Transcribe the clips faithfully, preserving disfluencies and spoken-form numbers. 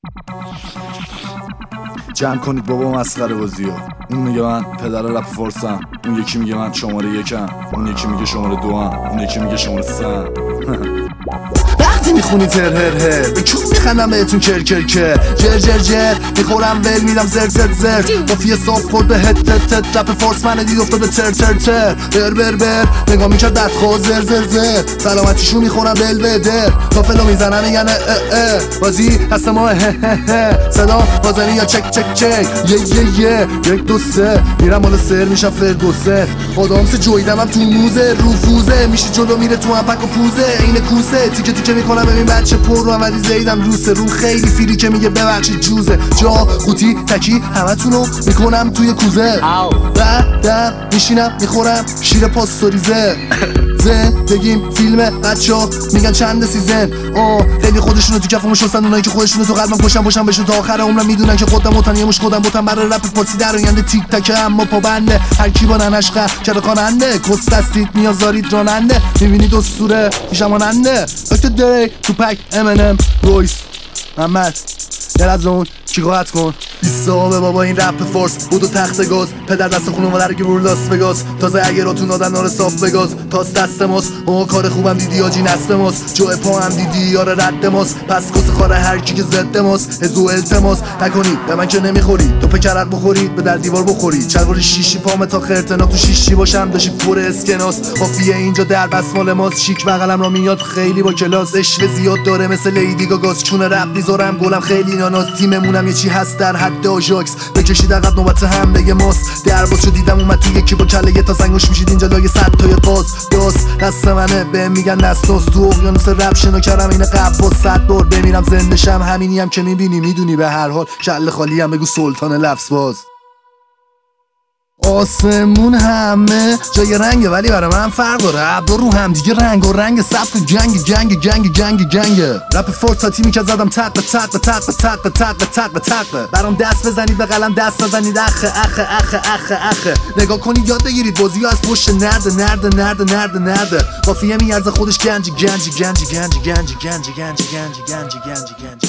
جمع کنید بابا مسخره بازیو. اون میگه من پدر رپ فارسم، اون یکی میگه من شماره یکم، اون یکی میگه شماره دوام، اون یکی میگه شماره سم. وقتی میخونی تر هر هر به چون میخندم بهتون کر کر کر جر جر جر میخورم ول میدم زر زر زر بافیه صاف خورد به هت تت تت رپ فارس من دید افتاده تر تر تر بر بر بر نگاه میکرد ددخوا زر زر زر سلامتیشو میخورم بل بدر کافلو میزنن میگن اه اه بازی دست ما هه هه هه صدا بازنی یا چک چک چک یه یه یه یک دو سه میرم بالا سر میشم فرگوسه خدام سه جویدم هم تو موزه روفوزه میشه جلو میره تو هم پک و پوزه این کوسه تیکه تیکه میکنم ببین بچه پر رو عملی زیدم روسه رو خیلی فیری که میگه ببخشید جوزه جا قوطی تکی همه تونو میکنم توی کوزه بعدم میشینم میخورم شیر پاستوریزه زندگیم فیلمه بچه ها میگن چند سیزن آه خیلی خودشونو تو کفمو شستن اونایی که خودشونو تو قلبم کشن باشن بهشون تا آخر عمرم میدونن که خودم متن یه مش خودم بوتم برای رپ پاسی در آینده تیک تکه اما پابنده هر کی با ننش قه کرده خواننده کست هستید نیاز دارید راننده میبینید اسطوره پیشماننده دکتر دری توپک ام ان ام رویس محمد دل از اون کی قاعد کن بیستابه بابا این رپ فارس بود و تخت گاز پدر دست خونو مادر که برو لاس وگاس تازه اگه راتون دادن نار صاف بگاز تاس دست ماست ما کار خوبم دیدی آجی نسل ماست جو پا هم دیدی یار رد ماست پس کس خاره هر کی که ضد ماست هزو التماس نکنید به من که نمیخورید تو پکرق بخورید به در دیوار بخورید چلوار شیشی پامه تا خرتنا تو شیشی باشم داشی پر اسکناس قافیه اینجا در بس مال ماست شیک بغلم را میاد خیلی با کلاس اشوه زیاد داره مثل لیدی گاگاس چون رپ میذارم گلم خیلی ناناس تیممونم یه چی هست در حد آژاکس بکشید عقب نوبت حمله ماست درباز شو دیدم اومد تو یکی با کله یه تا سنگوش میشید اینجا لای صد تای قاز داس دست منه به میگن نسناس تو اقیانوس رپ شنو کردم اینه قباس صد بار بمیرم زنده شم همینی هم که میبینی میدونی به هر حال کله خالی هم بگو سلطان لفظ باز آسمون همه جای رنگه ولی برای من فرق داره عبدو رو هم دیگه رنگ و رنگ سبت جنگ جنگ جنگ جنگ جنگ رپ فورس تا تیمی که زدم تق تق تق تق تق تق تق برام دست بزنید به قلم دست بزنید اخ اخ اخ اخ اخ نگاه کنید یاد بگیرید بازی از پشت نرد نرد نرد نرد نرد قافیه میارزه خودش گنج گنج گنج گنج گنج گنج گنج گنج گنج گنج گنج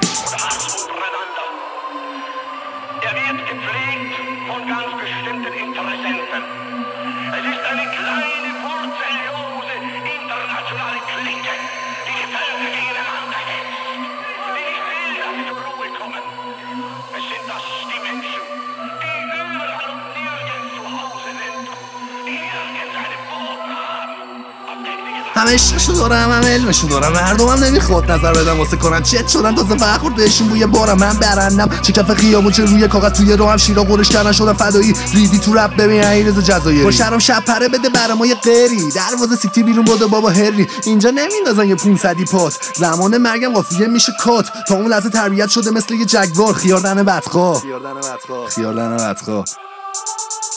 Er wird gepflegt von ganz bestimmten Interessenten. Es ist eine kleine, wurzellose, internationale Clique, die die Völker gegeneinander hetzt, die nicht will, dass sie zur Ruhe kommen. Es sind das die Menschen, die überall und nirgends zu Hause sind, die nirgends einen Boden haben. همه عشقشو دارم همه علمشو دارم مردمم نمیخواد نظر بدم واسه کنن چت شدن تازه فخور بهشون بوی بارم من برندم چه کف خیابون چه روی کاغذ توی رو هم شیرا قرش کردن شدن فدایی ریدی تو رپ ببین عیرضا جزایری با شرم شب پره بده برای ما یه قری دروازه سیتی بیرون بوده بابا هری اینجا نمیندازن یه پونصدی پاس زمان مرگم قافیه میشه کات تا اون لحظه تربیت شده مثل یه جگوار خیاردن بدخواه خیاردن بدخواه خیاردن بدخواه